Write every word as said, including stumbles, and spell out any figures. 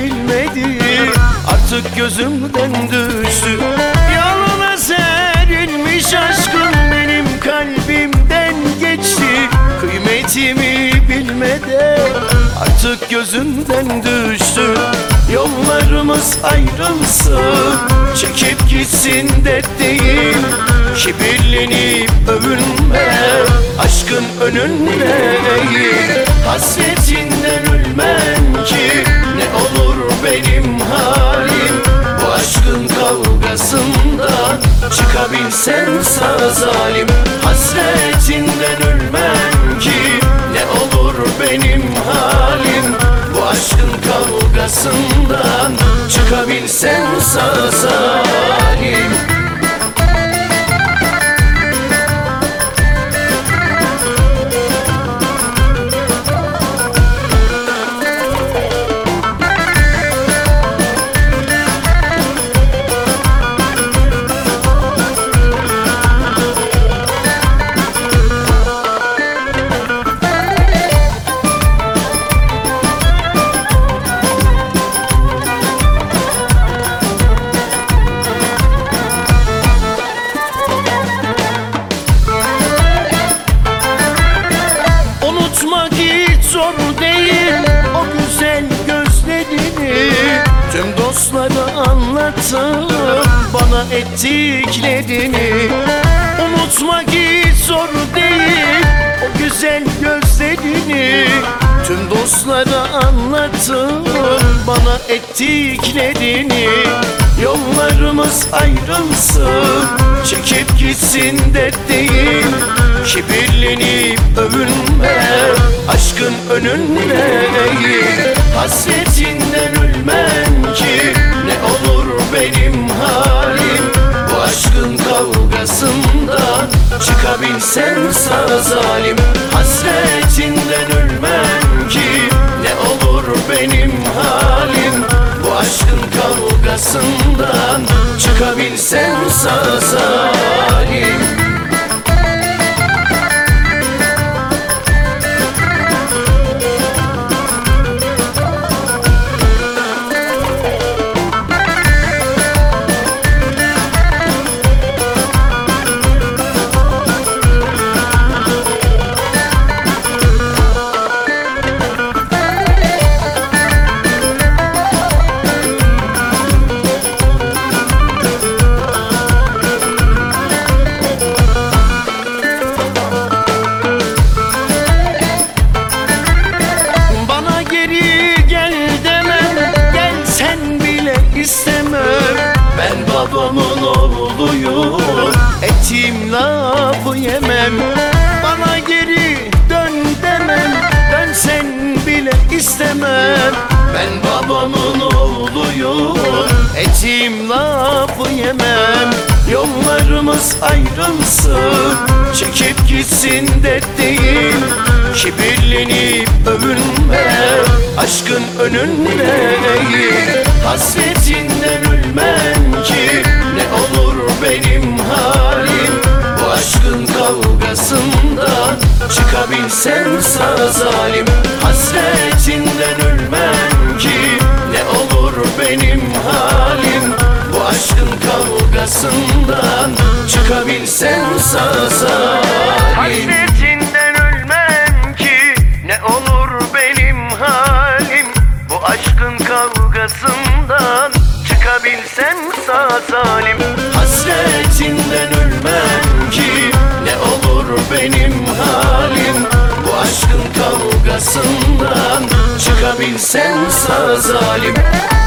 bilmedi, artık gözümden düştü. Yalana serilmiş aşkın benim kalbimden geçti. Kıymetimi bilmeden artık gözümden düştü. Yollarımız ayrılsın, çekip gitsin dert değil. Kibirlenip övünme, aşkın önünde eğil. Hasretinden ölmem ki, ne olur benim halim. Bu aşkın kavgasından çıkabilsen sağ zalim. Hasretinden ölmem ki, ne olur benim halim. Bu aşkın kavgasından çıkabilsen sağ zalim. Zor değil o güzel gözlerini, tüm dostlara anlattım bana ettiklerini. Unutmak hiç zor değil o güzel gözlerini, tüm dostlara anlattım bana ettiklerini. Yollarımız ayrılsın, çekip gitsin dert değil. Kibirlenip övünme, aşkın önünde eğil. Hasretinden ölmem ki, ne olur benim halim. Bu aşkın kavgasından çıkabilsen sağ zalim. Hasretinden ölmem ki, ne olur benim halim. Bu aşkın kavgasından çıkabilsen sağ zalim. Ben babamın oğluyum, etim lafı yemem. Bana geri dön demem, dönsen bile istemem. Ben babamın oğluyum, etim lafı yemem. Yollarımız ayrılsın, çekip gitsin dert değil. Kibirlenip övünme, aşkın önünde eğil. Hasretinden ölmem ki, ne olur benim halim. Bu aşkın kavgasından çıkabilsen sağ zalim. Hasretinden ölmem ki, ne olur benim halim. Bu aşkın kavgasından çıkabilsen sağ zalim. Hasretinden ölmem ki, ne olur benim halim. Bu aşkın kavgasından çıkabilsen sağ salim. Hasretinden ölmem ki, ne olur benim halim. Bu aşkın kavgasından çıkabilsen sağ zalim.